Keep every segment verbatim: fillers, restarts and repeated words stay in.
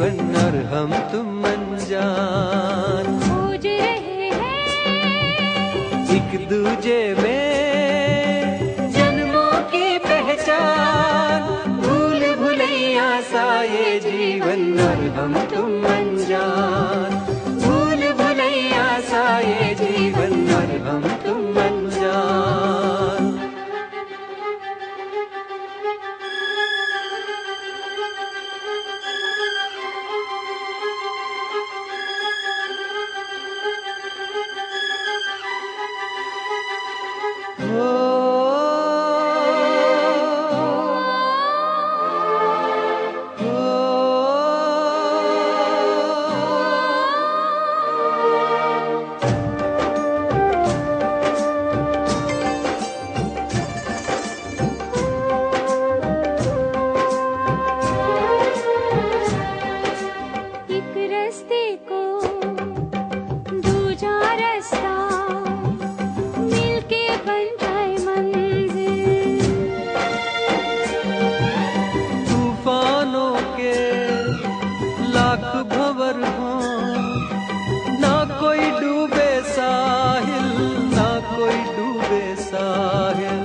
जीवन और हम तुम अनजान। खोज रहे हैं एक दूजे में जन्मों की पहचान, भूल भुलैया सा ये जीवन और हम तुम अनजान। भूल भुलैया सा ये जीवन और हम तुम अनजान। लाख भंवर हो ना कोई डूबे साहिल, ना कोई डूबे साहिल।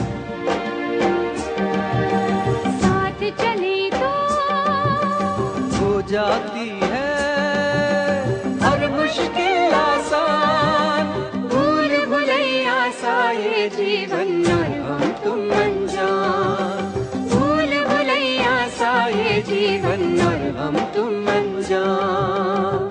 साथ चले तो हो जाती है हर मुश्किल आसान, भूल भुलैया सा ये जीवन और हम तुम अनजान। भूल भुलैया सा ये जीवन और हम तुम अनजान।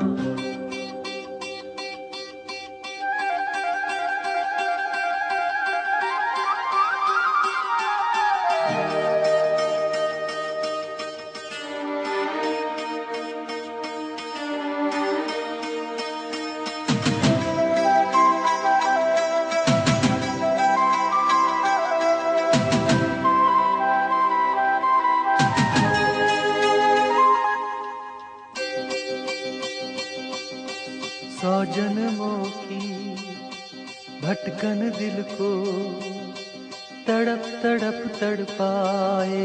सौ जन्मों की भटकन दिल को तड़प तड़प तड़पाए।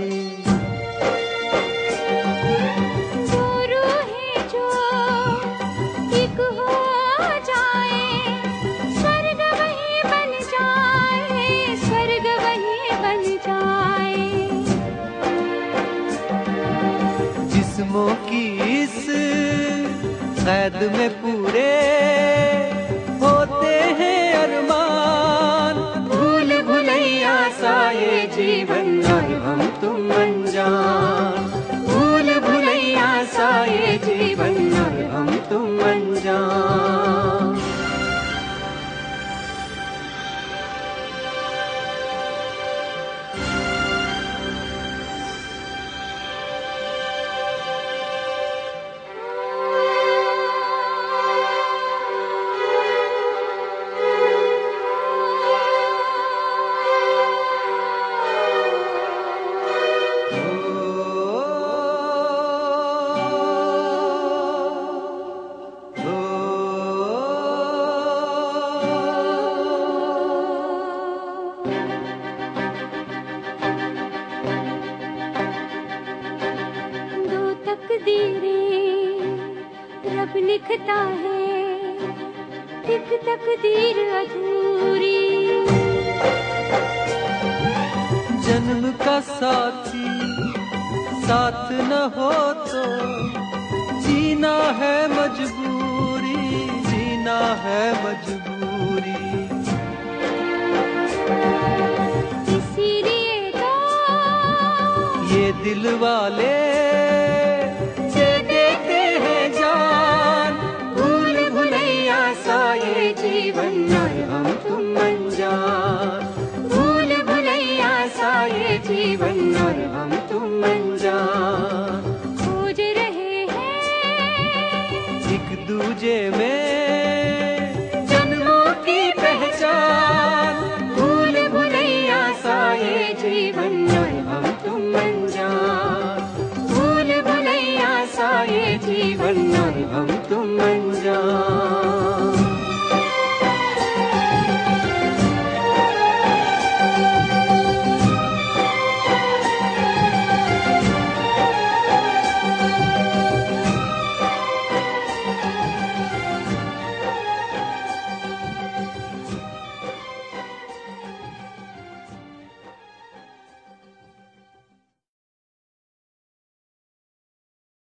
दो रूहें जो एक हो जाए, स्वर्ग वही बन जाए, स्वर्ग वही बन जाए। जिस्मों की इस कैद में पूरे होते हैं अरमान, भूल भुलैया सा ये जीवन और हम तुम अनजान। भूल भुलैया सा ये जीवन और हम तुम अनजान। रब लिखता है एक तकदीर अधूरी। जन्म का साथी साथ न हो तो जीना है मजबूरी, जीना है मजबूरी। इसीलिए तो ये दिल वाले जीवन और हम तुम अनजान। भूल भुलैया सा ये जीवन और हम तुम अनजान। खोज रहे हैं एक दूजे में जन्मों की पहचान, भूल भुलैया सा ये जीवन और हम तुम अनजान। भूल भुलैया सा ये जीवन और हम तुम अनजान।